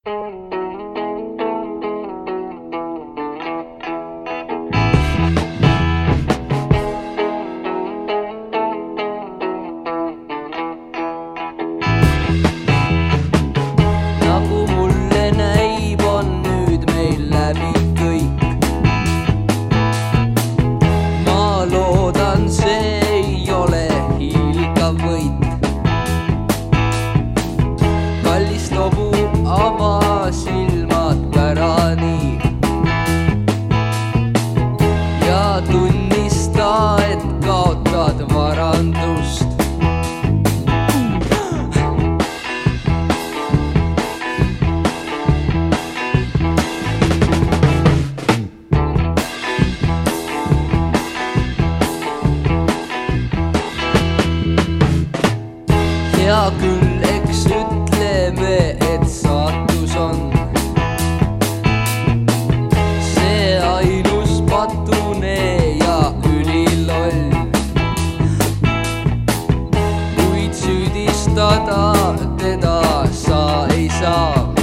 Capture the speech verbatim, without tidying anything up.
Nagu mulle näib, on nüüd meil läbi kõik. Ma loodan, see ei ole hiilgav võit. Kallis lobu, ava silmad pärani ja tunnista, et kaotad varandust. Hea küll, eks ütleme, et saatus on see ainus patune ja üliloll. Kuid süüdistada teda sa ei saa.